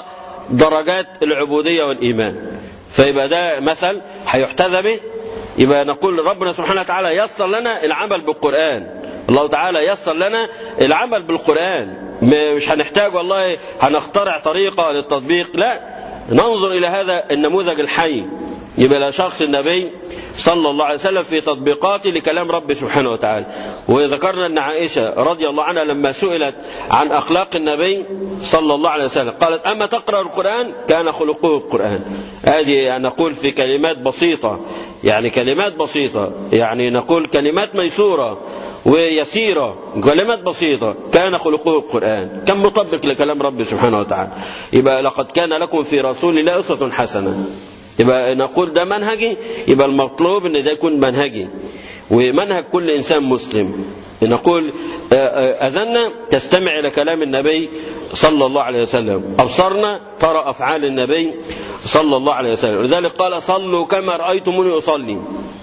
درجات العبودية والإيمان. فيبقى ده مثل هيحتذى به. يبقى نقول ربنا سبحانه وتعالى يسر لنا العمل بالقرآن. الله تعالى يسر لنا العمل بالقرآن، مش هنحتاج والله هنخترع طريقة للتطبيق، لا، ننظر إلى هذا النموذج الحي. يبقى لا شخص النبي صلى الله عليه وسلم في تطبيقاته لكلام رب سبحانه وتعالى. وذكرنا أن عائشة رضي الله عنها لما سئلت عن أخلاق النبي صلى الله عليه وسلم قالت: أما تقرأ القرآن كان خلقه القرآن. هذه نقول في كلمات بسيطة، يعني كلمات بسيطة، يعني نقول كلمات ميسورة ويسيرة، كلمات بسيطة، كان خلقه القرآن. كم مطبق لكلام رب سبحانه وتعالى. يبقى لقد كان لكم في رسول الله أسوة حسنة. يبقى نقول ده منهجي، يبقى المطلوب ان ده يكون منهجي ومنهج كل انسان مسلم. نقول اذنا تستمع الى كلام النبي صلى الله عليه وسلم، ابصرنا ترى افعال النبي صلى الله عليه وسلم. لذلك قال: صلوا كما رايتموني اصلي.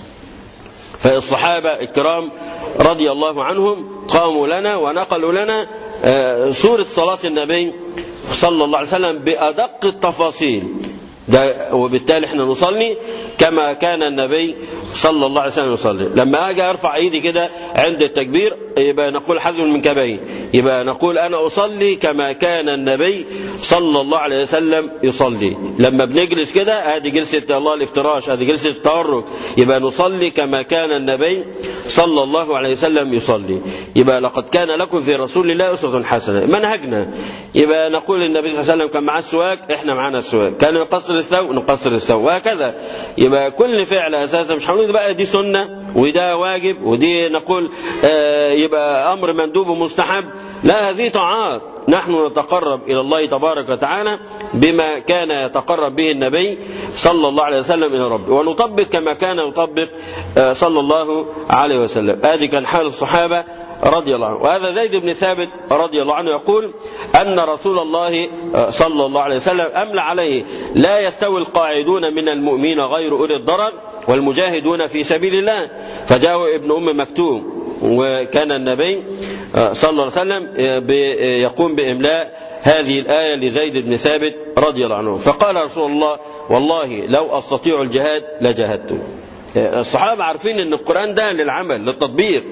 فالصحابه الكرام رضي الله عنهم قاموا لنا ونقلوا لنا سوره صلاه النبي صلى الله عليه وسلم بادق التفاصيل ده، وبالتالي احنا نصلي كما كان النبي صلى الله عليه وسلم يصلي. لما اجي ارفع ايدي كده عند التكبير يبقى نقول حذو من كبين، يبقى نقول انا اصلي كما كان النبي صلى الله عليه وسلم يصلي. لما بنجلس كده ادي جلسه الله الافتراش، ادي جلسه التورك، يبقى نصلي كما كان النبي صلى الله عليه وسلم يصلي. يبقى لقد كان لكم في رسول الله اسوه حسنه، منهجنا. يبقى نقول النبي صلى الله عليه وسلم كان معاه السواك، احنا معانا السواك، كان يقصر الثوب نقصر الثوب، وهكذا. يبقى كل فعل اساسا مش هنقول بقى دي سنه وده واجب ودي نقول يبقى امر مندوب ومستحب، لا، هذه طاعات. نحن نتقرب الى الله تبارك وتعالى بما كان يتقرب به النبي صلى الله عليه وسلم الى ربه، ونطبق كما كان يطبق صلى الله عليه وسلم. هذه كان حال الصحابه رضي الله عنه. وهذا زيد بن ثابت رضي الله عنه يقول أن رسول الله صلى الله عليه وسلم أملى عليه: لا يستوي القاعدون من المؤمنين غير أولي الضرر والمجاهدون في سبيل الله. فجاء ابن أم مكتوم، وكان النبي صلى الله عليه وسلم يقوم بإملاء هذه الآية لزيد بن ثابت رضي الله عنه. فقال رسول الله: والله لو أستطيع الجهاد لجاهدت. الصحابة عارفين أن القرآن ده للعمل للتطبيق،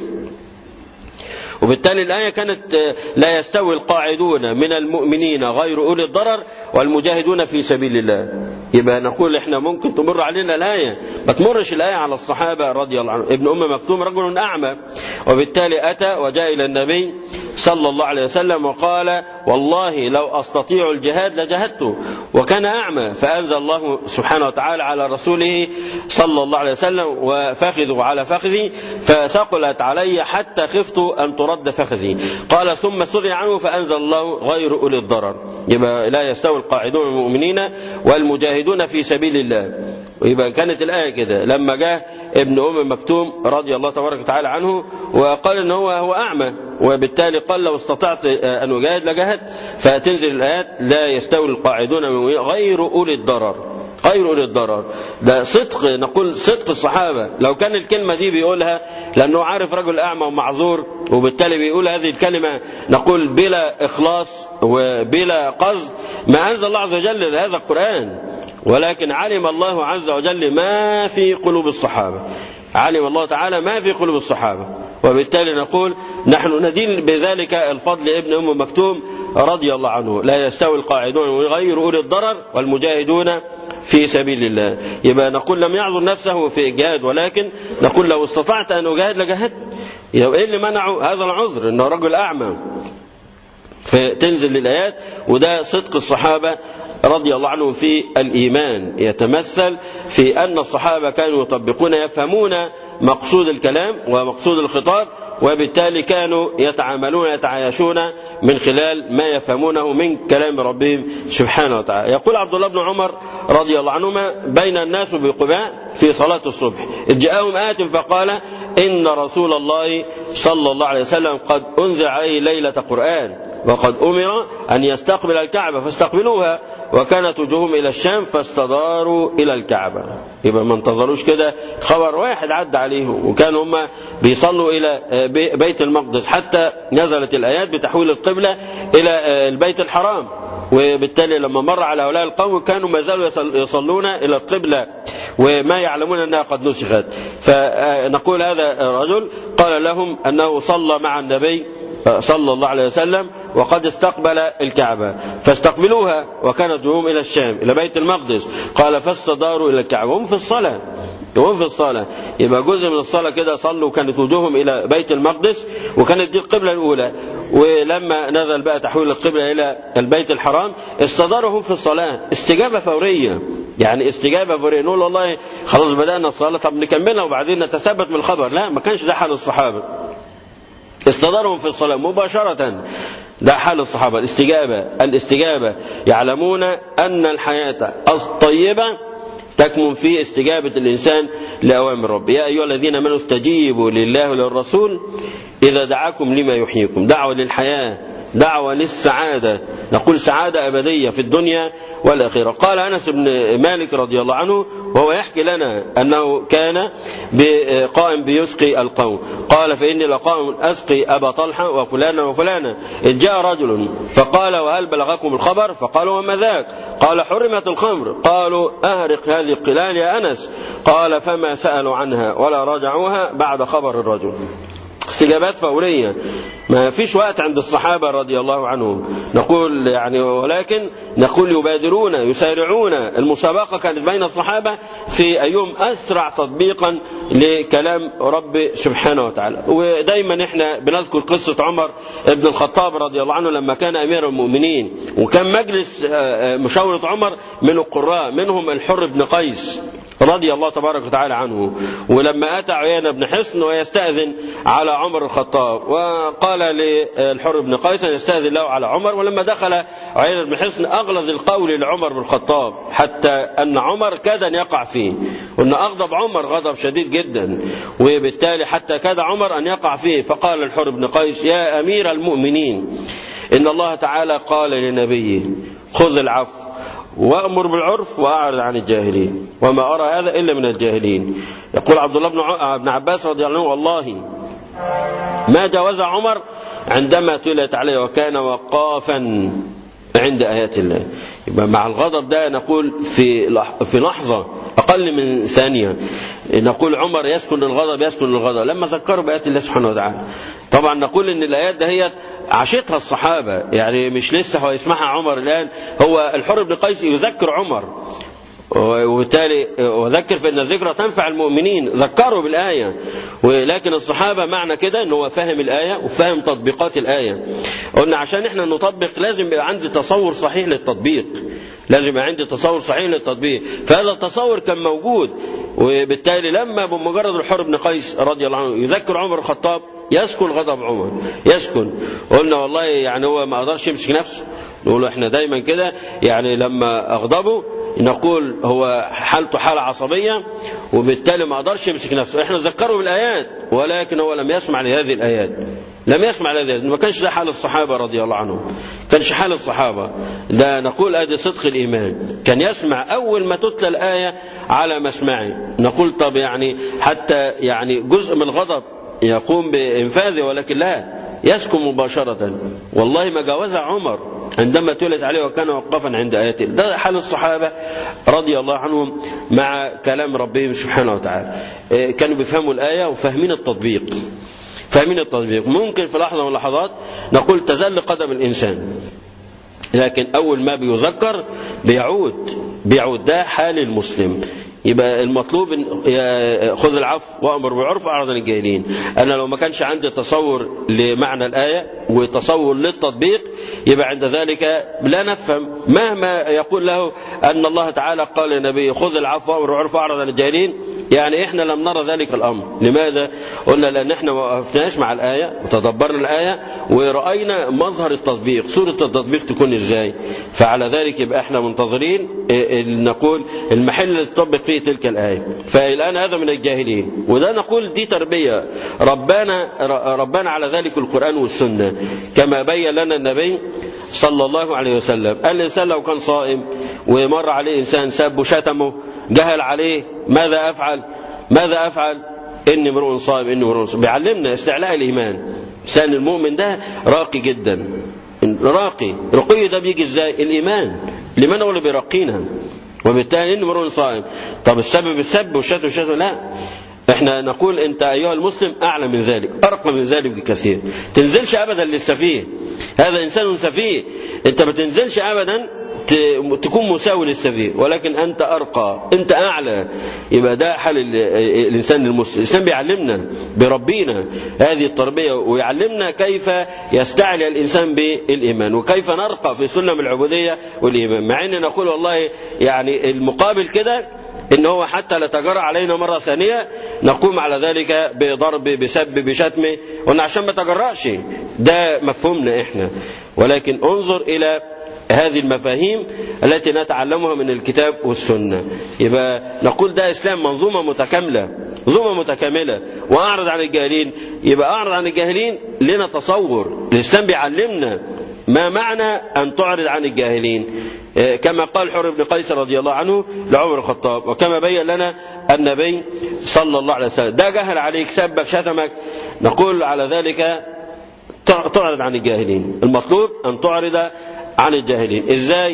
وبالتالي الآية كانت: لا يستوي القاعدون من المؤمنين غير أولي الضرر والمجاهدون في سبيل الله. يبقى نقول احنا ممكن تمر علينا الآية، ما تمرش الآية على الصحابة رضي الله عنهم. ابن أم مكتوم رجل أعمى، وبالتالي أتى وجاء إلى النبي صلى الله عليه وسلم وقال: والله لو أستطيع الجهاد لجهدته، وكان أعمى. فأنزل الله سبحانه وتعالى على رسوله صلى الله عليه وسلم: وفخذوا على فخذي فثقلت علي حتى خفت أن ترد فخذي. قال: ثم سري عنه فأنزل الله: غير أولي الضرر. يبقى لا يستوي القاعدون من المؤمنين والمجاهدون في سبيل الله. ويبقى كانت الآية كده. لما جاء ابن أم مكتوم رضي الله تبارك وتعالى عنه وقال إن هو أعمى، وبالتالي قال: لو استطعت أن أجاهد لجاهدت. فتنزل الآيات: لا يستوي القاعدون من المؤمنين غير أولي الضرر. غير أولي الضرر ده صدق، نقول صدق الصحابة. لو كان الكلمة دي بيقولها لأنه عارف رجل أعمى ومعذور، وبالتالي بيقول هذه الكلمة نقول بلا إخلاص وبلا قصد، ما أنزل الله عز وجل هذا القرآن. ولكن علم الله عز وجل ما في قلوب الصحابة، علم الله تعالى ما في قلوب الصحابة، وبالتالي نقول نحن ندين بذلك الفضل ابن أم مكتوم رضي الله عنه: لا يستوي القاعدون غير أولي الضرر والمجاهدون في سبيل الله. يبقى نقول لم يعذر نفسه في الجهاد، ولكن نقول لو استطعت أن أجاهد لجاهدت. يبقى إيه اللي منعه هذا العذر؟ إنه رجل أعمى. فتنزل الآيات، وده صدق الصحابة رضي الله عنهم في الإيمان، يتمثل في أن الصحابة كانوا يطبقون يفهمون مقصود الكلام ومقصود الخطاب، وبالتالي كانوا يتعاملون يتعايشون من خلال ما يفهمونه من كلام ربهم سبحانه وتعالى. يقول عبد الله بن عمر رضي الله عنهما: بين الناس بقباء في صلاة الصبح إذ جاءهم آت فقال: إن رسول الله صلى الله عليه وسلم قد أنزل عليه ليلة قرآن، وقد أمر أن يستقبل الكعبة فاستقبلوها، وكانت وجوههم إلى الشام فاستداروا إلى الكعبة. يبقى ما انتظروش كده خبر واحد عدى عليهم، وكانوا هم بيصلوا إلى بيت المقدس حتى نزلت الآيات بتحويل القبلة إلى البيت الحرام. وبالتالي لما مر على هؤلاء القوم كانوا ما زالوا يصلون إلى القبلة وما يعلمون أنها قد نسخت. فنقول هذا الرجل قال لهم أنه صلى مع النبي صلى الله عليه وسلم وقد استقبل الكعبة فاستقبلوها، وكانت وجوههم إلى الشام إلى بيت المقدس. قال فاستداروا إلى الكعبة وهم في الصلاة يبقى جزء من الصلاة كده صلوا وكانت وجوههم إلى بيت المقدس وكانت دي القبلة الأولى. ولما نزل بقى تحويل القبلة إلى البيت الحرام استدارهم في الصلاة استجابة فورية، يعني استجابة فورية. نقول والله خلاص بدأنا الصلاة طب نكملها وبعدين نتثبت من الخبر، لا ما كانش ده حال الصحابة. استدارهم في الصلاة مباشرة، ده حال الصحابة. الاستجابة يعلمون أن الحياة الطيبة تكمن في استجابة الإنسان لأوامر رب. يا أيها الذين آمنوا استجيبوا لله وللرسول إذا دعاكم لما يحييكم. دعوة للحياة، دعوة للسعادة، نقول سعادة أبدية في الدنيا والآخرة. قال أنس بن مالك رضي الله عنه وهو يحكي لنا أنه كان قائم بيسقي القوم، قال فإني لقائم أسقي أبا طلحة وفلانا وفلانا إذ جاء رجل فقال وهل بلغكم الخبر؟ فقالوا وما ذاك؟ قال حرمت الخمر. قالوا أهرق هذه القلال يا أنس. قال فما سألوا عنها ولا راجعوها بعد خبر الرجل. استجابات فورية، ما فيش وقت عند الصحابة رضي الله عنهم. نقول يعني ولكن نقول يبادرون يسارعون. المسابقة كانت بين الصحابة في أيهم أسرع تطبيقا لكلام رب سبحانه وتعالى. ودايما احنا بنذكر قصة عمر بن الخطاب رضي الله عنه لما كان أمير المؤمنين، وكان مجلس مشاورة عمر من القراء منهم الحر بن قيس رضي الله تبارك وتعالى عنه. ولما أتى عيينة بن حصن ويستأذن على عمر الخطاب وقال للحر بن قيس أن يستأذن له على عمر، ولما دخل عيينة بن حصن أغلظ القول لعمر بن الخطاب حتى أن عمر كاد أن يقع فيه، وأن أغضب عمر غضب شديد جدا، وبالتالي حتى كاد عمر أن يقع فيه. فقال الحر بن قيس يا أمير المؤمنين إن الله تعالى قال لنبيه خذ العفو وأمر بالعرف وأعرض عن الجاهلين وما أرى هذا إلا من الجاهلين. يقول عبد الله بن عباس رضي الله عنه والله ما جاوز عمر عندما تلت عليه وكان وقافا عند آيات الله. يبقى مع الغضب ده نقول في لحظة أقل من ثانية نقول عمر يسكن الغضب لما ذكروا بآيات الله سبحانه وتعالى. طبعا نقول ان الآيات ده هي عاشتها الصحابة، يعني مش لسه هو يسمعها عمر الآن. هو الحر بن قيس يذكر عمر، وبالتالي وذكر فإن الذكرى تنفع المؤمنين، ذكروا بالآية. ولكن الصحابة معنى كده أنه فاهم الآية وفاهم تطبيقات الآية. قلنا عشان احنا نطبق لازم يبقى عندي تصور صحيح للتطبيق، فهذا التصور كان موجود. وبالتالي لما بمجرد الحر بن قيس رضي الله عنه يذكر عمر الخطاب يسكن غضب عمر، يسكن. قلنا والله يعني هو ما قدرش يمسك نفسه. نقول احنا دايما كده يعني لما أغضبه نقول هو حالته حالة عصبية وبالتالي ما قدرش يمسك نفسه. احنا نذكره بالآيات ولكن هو لم يسمع لهذه الآيات، ما كانش ده حال الصحابة رضي الله عنهم، كانش حال الصحابة ده. نقول ادي صدق الإيمان، كان يسمع أول ما تتلى الآية على مسمعه. نقول طب يعني حتى يعني جزء من الغضب يقوم بإنفاذه، ولكن لا يسكن مباشرة. والله ما جاوزها عمر عندما تلت عليه وكان وقفا عند آياته. ده حال الصحابة رضي الله عنهم مع كلام ربهم سبحانه وتعالى. كانوا بيفهموا الآية وفاهمين التطبيق. ممكن في لحظة من اللحظات نقول تزل قدم الإنسان، لكن أول ما بيذكر بيعود. ده حال المسلم. يبقى المطلوب خذ العفو وأمر بالعرف وأعرض عن الجاهلين. أنا لو ما كانش عندي تصور لمعنى الآية وتصور للتطبيق يبقى عند ذلك لا نفهم مهما يقول له أن الله تعالى قال للنبي خذ العفو وأمر بالعرف وأعرض عن الجاهلين. يعني إحنا لم نرى ذلك الأمر. لماذا؟ قلنا لأن إحنا ما وقفناش مع الآية وتدبرنا الآية ورأينا مظهر التطبيق، صورة التطبيق تكون إزاي. فعلى ذلك يبقى إحنا منتظرين نقول المحل اللي تطبق فيه تلك الآية. فالآن هذا من الجاهلين، وده نقول دي تربية ربنا على ذلك القرآن والسنة كما بين لنا النبي صلى الله عليه وسلم. الإنسان لو كان صائم ومر عليه إنسان سب وشتمه جهل عليه ماذا أفعل؟ إني امرؤ صائم. بيعلمنا استعلاء الإيمان. إنسان المؤمن ده راقي جدا، راقي. رقي ده بيجي ازاي؟ الإيمان هو اللي بيرقينا، وبالتالي إن امرؤ صائم. طب السبب السب والشتم والشتم؟ لا، احنا نقول انت ايها المسلم اعلى من ذلك، ارقى من ذلك بكثير. تنزلش ابدا للسفيه، هذا انسان سفيه، انت ما تنزلش ابدا تكون مساوي للسفيه، ولكن انت ارقى، انت اعلى. يبقى ده حال الانسان المسلم. الانسان بيعلمنا، بيربينا هذه التربيه، ويعلمنا كيف يستعلي الانسان بالايمان، وكيف نرقى في سلم العبوديه والايمان. مع ان نقول والله يعني المقابل كده إن هو حتى لا تجرى علينا مرة ثانية نقوم على ذلك بضرب بسب بشتم، وأن عشان ما تجرأش، ده مفهومنا إحنا. ولكن انظر إلى هذه المفاهيم التي نتعلمها من الكتاب والسنة. يبقى نقول ده إسلام منظومة متكاملة، منظومة متكاملة. وأعرض عن الجاهلين، يبقى أعرض عن الجاهلين لنا تصور. الإسلام بيعلمنا ما معنى أن تعرض عن الجاهلين، كما قال حر بن قيس رضي الله عنه لعمر الخطاب، وكما بين لنا النبي صلى الله عليه وسلم. ده جهل عليك، سبك، شتمك، نقول على ذلك تعرض عن الجاهلين. المطلوب أن تعرض عن الجاهلين. إزاي؟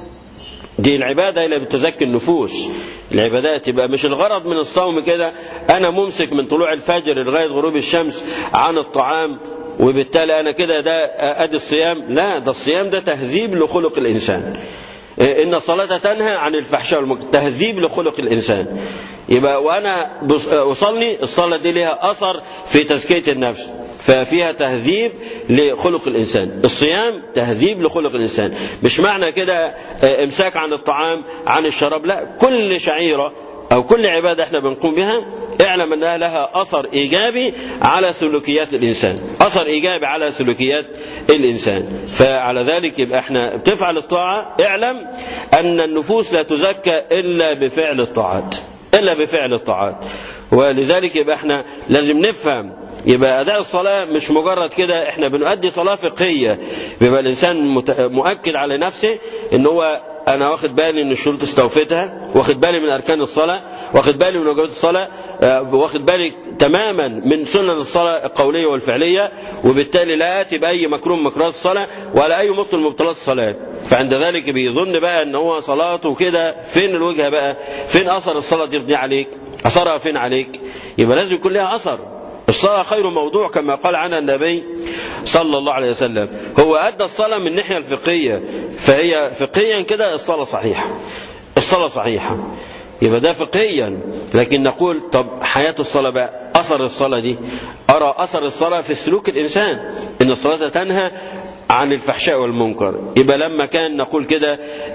دي العبادة اللي بتزكي النفوس. العبادات يبقى مش الغرض من الصوم كده أنا ممسك من طلوع الفجر لغاية غروب الشمس عن الطعام، وبالتالي أنا كده ده أدي الصيام. لا، ده الصيام ده تهذيب لخلق الإنسان. إن الصلاة تنهى عن الفحشاء والمنكر، تهذيب لخلق الإنسان. يبقى وأنا أصلي، الصلاة دي لها أثر في تزكية النفس، ففيها تهذيب لخلق الإنسان. الصيام تهذيب لخلق الإنسان. مش معنى كده امساك عن الطعام عن الشراب، لا، كل شعيرة أو كل عبادة احنا بنقوم بها اعلم أنها لها أثر إيجابي على سلوكيات الإنسان، أثر إيجابي على سلوكيات الإنسان. فعلى ذلك يبقى احنا بتفعل الطاعة، اعلم أن النفوس لا تزكى إلا بفعل الطاعات، إلا بفعل الطاعات. ولذلك يبقى احنا لازم نفهم، يبقى أداء الصلاة مش مجرد كده احنا بنؤدي صلاة فقهية، يبقى الإنسان مؤكد على نفسه إن هو أنا واخد بالي إن الشروط استوفيتها، واخد بالي من أركان الصلاة، واخد بالي من واجبات الصلاة، واخد بالي تماما من سنن الصلاة القولية والفعلية، وبالتالي لا آتي بأي مكروه من مكروهات الصلاة ولا أي مبطل من مبطلات الصلاة. فعند ذلك بيظن بقى إن هو صلاته كده، فين الوجهة بقى؟ فين أثر الصلاة دي عليك؟ أثرها فين عليك؟ يبقى لازم يكون لها أثر. الصلاة خير موضوع كما قال عنها النبي صلى الله عليه وسلم. هو أدى الصلاة من الناحية الفقهية، فهي فقهيا كده الصلاة صحيحة، الصلاة صحيحة، يبقى ده فقهيا. لكن نقول طب حياة الصلاة بقى، أثر الصلاة دي، أرى أثر الصلاة في سلوك الإنسان، إن الصلاة تنهى عن الفحشاء والمنكر. يبقى لما كان نقول كده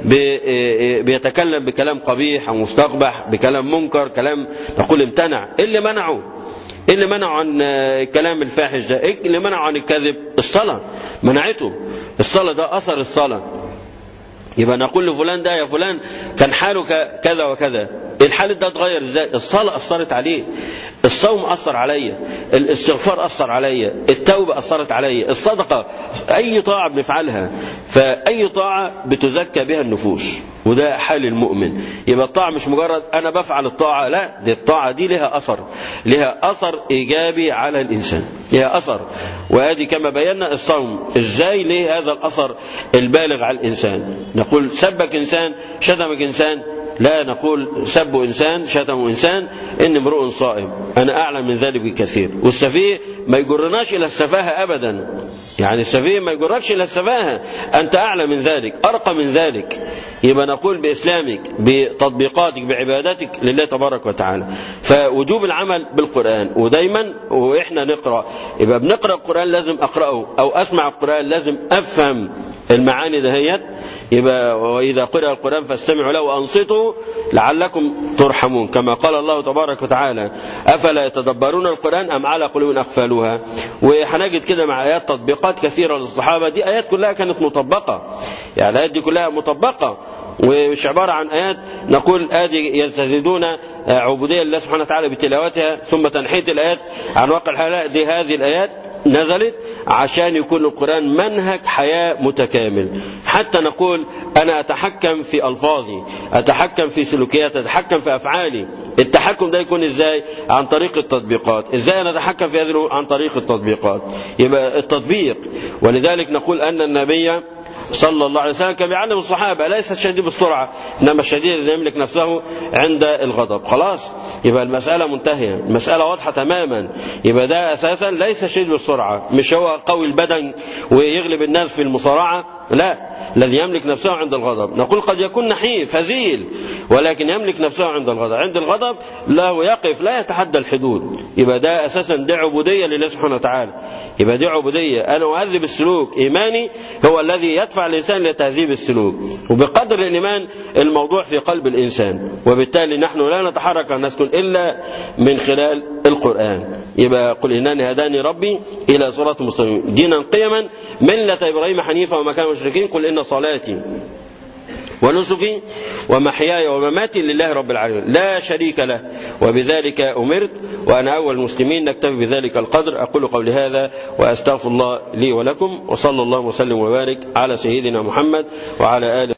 بيتكلم بكلام قبيح أو مستقبح، بكلام منكر، كلام نقول امتنع. اللي منعه عن الكلام الفاحش ده، اللي منعه عن الكذب، الصلاة منعته. الصلاة ده أثر الصلاة. يبقى نقول لفلان ده يا فلان كان حاله كذا وكذا، الحال ده اتغير ازاي؟ الصلاة أثرت عليه، الصوم أثر عليا، الاستغفار أثر عليا، التوبة أثرت عليا، الصدقة، أي طاعة بنفعلها، فأي طاعة بتزكى بها النفوس، وده حال المؤمن. يبقى الطاعة مش مجرد أنا بفعل الطاعة، لا، دي الطاعة دي لها أثر إيجابي على الإنسان، لها أثر. وهذه كما بينا الصوم إزاي ليه هذا الأثر البالغ على الإنسان. نقول سبك إنسان، شتمك إنسان، لا نقول سب إنسان، شتم إنسان، إن امرؤ صائم، أنا أعلم من ذلك بكثير. والسفيه ما يجرناش إلى السفاهة أبدا، يعني السفيه ما يجركش إلى السفاهة، أنت أعلى من ذلك، أرقى من ذلك. يبقى نقول بإسلامك، بتطبيقاتك، بعباداتك لله تبارك وتعالى. فوجوب العمل بالقرآن، ودايما وإحنا نقرأ، يبقى بنقرأ القرآن لازم أقرأه، أو أسمع القرآن لازم أفهم المعاني دهيت. يبقى وإذا قرأ القرآن فاستمعوا له وأنصتوا لعلكم ترحمون، كما قال الله تبارك وتعالى أفلا يتدبرون القرآن أم على قلوب أقفالها. وهنجد كده مع آيات تطبيقات كثيرة للصحابة، دي آيات كلها كانت مطبقة، يعني الآيات دي كلها مطبقة، ومش عبارة عن آيات نقول آدي يستزيدون عبودية لله سبحانه وتعالى بتلاوتها ثم تنحية الآيات عن واقع الحياة. دي هذه الآيات نزلت عشان يكون القرآن منهج حياة متكامل، حتى نقول أنا أتحكم في ألفاظي، أتحكم في سلوكياتي، أتحكم في أفعالي، التحكم ده يكون ازاي؟ عن طريق التطبيقات. ازاي نتحكم في هذه عن طريق التطبيقات؟ يبقى التطبيق. ولذلك نقول أن النبي صلى الله عليه وسلم كان بيعلم الصحابة ليس الشديد بالسرعة إنما الشديد الذي يملك نفسه عند الغضب. خلاص يبقى المسألة منتهية، المسألة واضحة تماما. يبقى ده أساسا ليس الشديد بالسرعة، مش هو قوي البدن ويغلب الناس في المصارعة، لا، الذي يملك نفسه عند الغضب. نقول قد يكون نحيف هزيل ولكن يملك نفسه عند الغضب. عند الغضب له يقف لا يتحدى الحدود. يبقى ده أساسا دي عبودية لله سبحانه وتعالى. يبقى دي عبودية، أنا أهذب السلوك. إيماني هو الذي يدفع الإنسان لتهذيب السلوك، وبقدر الإيمان الموضوع في قلب الإنسان، وبالتالي نحن لا نتحرك عن نسكن إلا من خلال القرآن. يبقى قل إنني هداني ربي إلى صراط مستقيم دينا قيما ملة إبراهيم حنيفا وما كان مشركين. قل إن صلاتي ونسكي ومحياي ومماتي لله رب العالمين لا شريك له وبذلك أمرت وأنا أول المسلمين. نكتفي بذلك القدر. أقول قولي هذا وأستغفر الله لي ولكم، وصلى الله وسلم وبارك على سيدنا محمد وعلى آله